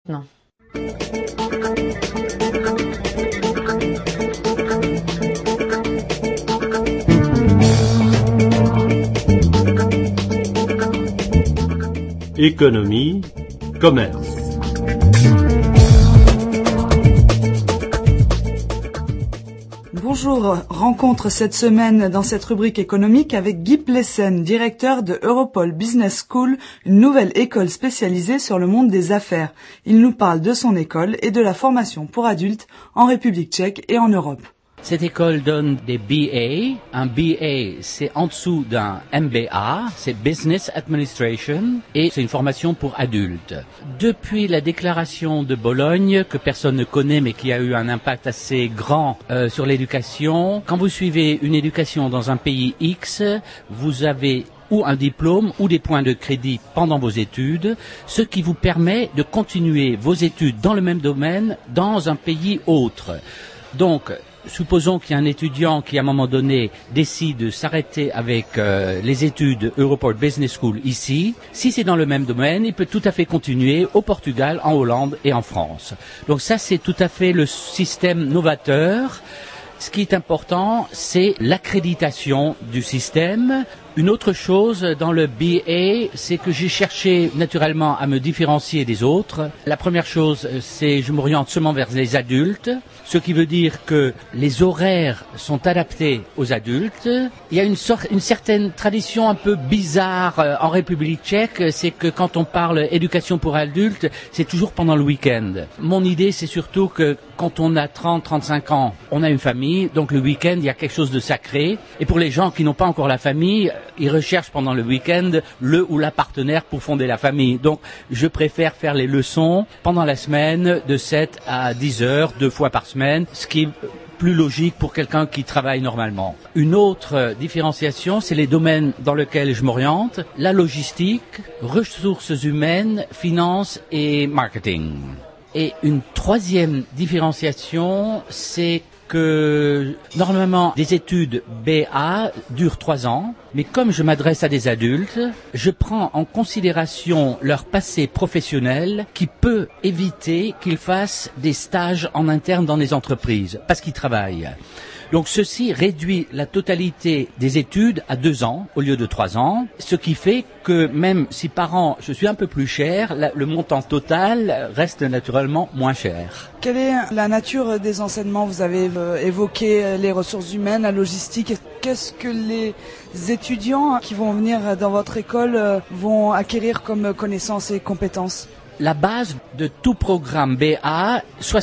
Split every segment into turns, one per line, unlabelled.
Non.
Économie, commerce.
Bonjour, rencontre cette semaine dans cette rubrique économique avec Guy Plessen, directeur de Europol Business School, une nouvelle école spécialisée sur le monde des affaires. Il nous parle de son école et de la formation pour adultes en République tchèque et en Europe.
Cette école donne des BA. Un BA, c'est en dessous d'un MBA, c'est Business Administration, et c'est une formation pour adultes. Depuis la déclaration de Bologne, que personne ne connaît mais qui a eu un impact assez grand sur l'éducation, quand vous suivez une éducation dans un pays X, vous avez ou un diplôme ou des points de crédit pendant vos études, ce qui vous permet de continuer vos études dans le même domaine dans un pays autre. Donc, supposons qu'il y a un étudiant qui, à un moment donné, décide de s'arrêter avec les études Europol Business School ici. Si c'est dans le même domaine, il peut tout à fait continuer au Portugal, en Hollande et en France. Donc ça, c'est tout à fait le système novateur. Ce qui est important, c'est l'accréditation du système. Une autre chose dans le BA, c'est que j'ai cherché naturellement à me différencier des autres. La première chose, c'est je m'oriente seulement vers les adultes, ce qui veut dire que les horaires sont adaptés aux adultes. Il y a une certaine tradition un peu bizarre en République tchèque, c'est que quand on parle éducation pour adultes, c'est toujours pendant le week-end. Mon idée, c'est surtout que quand on a 30-35 ans, on a une famille, donc le week-end, il y a quelque chose de sacré. Et pour les gens qui n'ont pas encore la famille, ils recherchent pendant le week-end le ou la partenaire pour fonder la famille. Donc, je préfère faire les leçons pendant la semaine de 7 à 10 heures, 2 fois par semaine, ce qui est plus logique pour quelqu'un qui travaille normalement. Une autre différenciation, c'est les domaines dans lesquels je m'oriente, la logistique, ressources humaines, finances et marketing. Et une troisième différenciation, c'est que normalement des études BA durent 3 ans, mais comme je m'adresse à des adultes, je prends en considération leur passé professionnel qui peut éviter qu'ils fassent des stages en interne dans les entreprises, parce qu'ils travaillent. Donc ceci réduit la totalité des études à 2 ans au lieu de 3 ans, ce qui fait que même si par an je suis un peu plus cher, le montant total reste naturellement moins cher.
Quelle est la nature des enseignements? Vous avez évoqué les ressources humaines, la logistique. Qu'est-ce que les étudiants qui vont venir dans votre école vont acquérir comme connaissances et compétences?
La base de tout programme BA,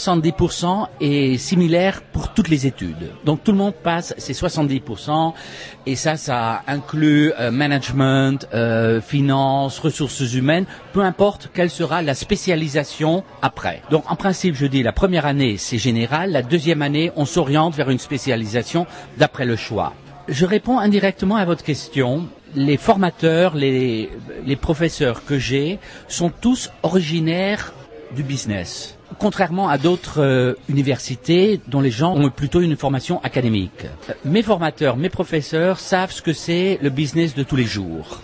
70% est similaire pour toutes les études. Donc tout le monde passe ces 70% et ça inclut management, finance, ressources humaines, peu importe quelle sera la spécialisation après. Donc en principe, je dis la première année c'est général, la deuxième année on s'oriente vers une spécialisation d'après le choix. Je réponds indirectement à votre question. Les formateurs, les professeurs que j'ai sont tous originaires du business. Contrairement à d'autres universités dont les gens ont plutôt une formation académique. Mes formateurs, mes professeurs savent ce que c'est le business de tous les jours.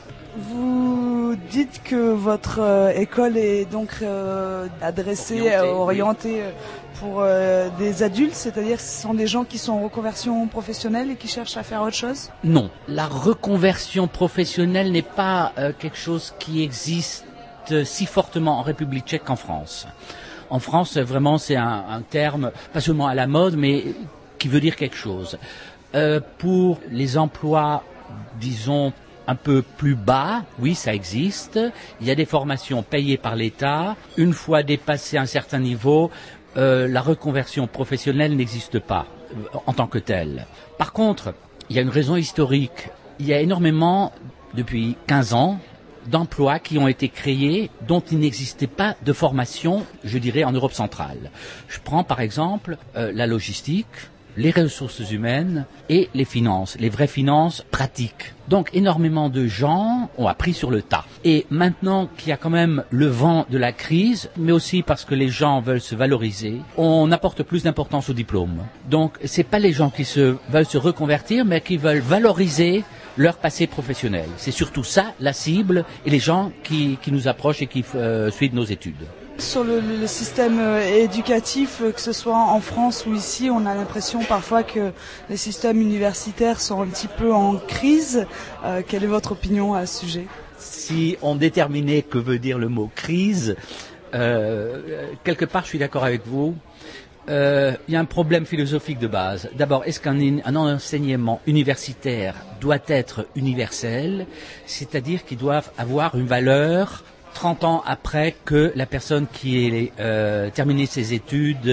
Vous dites que votre école est donc adressée, orientée pour des adultes, c'est-à-dire que ce sont des gens qui sont en reconversion professionnelle et qui cherchent à faire autre chose?
Non, la reconversion professionnelle n'est pas quelque chose qui existe si fortement en République tchèque qu'en France. En France, vraiment, c'est un terme pas seulement à la mode, mais qui veut dire quelque chose. Pour les emplois, disons, un peu plus bas, oui, ça existe. Il y a des formations payées par l'État. Une fois dépassé un certain niveau, la reconversion professionnelle n'existe pas en tant que telle. Par contre, il y a une raison historique. Il y a énormément, depuis 15 ans, d'emplois qui ont été créés dont il n'existait pas de formation, je dirais, en Europe centrale. Je prends par exemple la logistique, les ressources humaines et les finances, les vraies finances pratiques. Donc énormément de gens ont appris sur le tas. Et maintenant qu'il y a quand même le vent de la crise, mais aussi parce que les gens veulent se valoriser, on apporte plus d'importance au diplôme. Donc c'est pas les gens qui veulent se reconvertir, mais qui veulent valoriser leur passé professionnel. C'est surtout ça la cible et les gens qui nous approchent et qui suivent nos études.
Sur le système éducatif, que ce soit en France ou ici, on a l'impression parfois que les systèmes universitaires sont un petit peu en crise. Quelle est votre opinion à ce sujet ?
Si on déterminait que veut dire le mot crise, quelque part je suis d'accord avec vous. Il y a un problème philosophique de base. D'abord, est-ce qu'un enseignement universitaire doit être universel, c'est-à-dire qu'il doit avoir une valeur 30 ans après que la personne qui a terminé ses études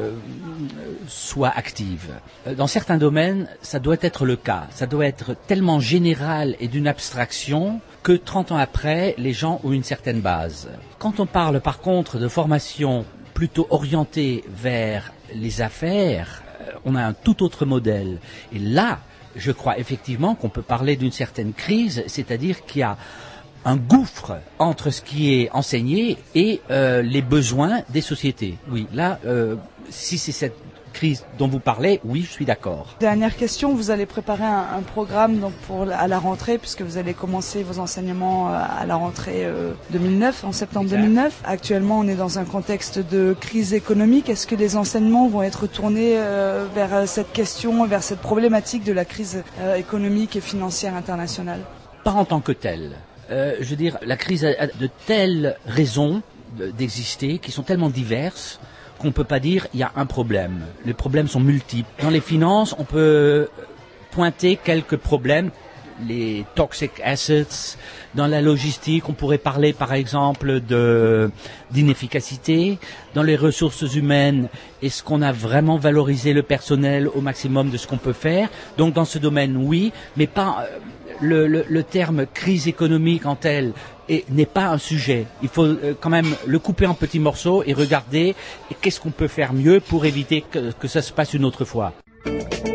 soit active. Dans certains domaines, ça doit être le cas. Ça doit être tellement général et d'une abstraction que 30 ans après, les gens ont une certaine base. Quand on parle par contre de formation plutôt orientée vers les affaires, on a un tout autre modèle. Et là, je crois effectivement qu'on peut parler d'une certaine crise, c'est-à-dire qu'il y a un gouffre entre ce qui est enseigné et les besoins des sociétés. Oui, là, si c'est cette crise dont vous parlez, oui, je suis d'accord.
Dernière question, vous allez préparer un programme donc à la rentrée, puisque vous allez commencer vos enseignements à la rentrée 2009, en septembre exact. 2009. Actuellement, on est dans un contexte de crise économique. Est-ce que les enseignements vont être tournés vers cette question, vers cette problématique de la crise économique et financière internationale ?
Pas en tant que telle. Je veux dire, la crise a de telles raisons d'exister qui sont tellement diverses qu'on ne peut pas dire il y a un problème. Les problèmes sont multiples. Dans les finances, on peut pointer quelques problèmes, les toxic assets. Dans la logistique, on pourrait parler par exemple d'inefficacité. Dans les ressources humaines, est-ce qu'on a vraiment valorisé le personnel au maximum de ce qu'on peut faire ? Donc dans ce domaine, oui, mais pas... Le terme crise économique en tel n'est pas un sujet. Il faut quand même le couper en petits morceaux et regarder qu'est-ce qu'on peut faire mieux pour éviter que ça se passe une autre fois.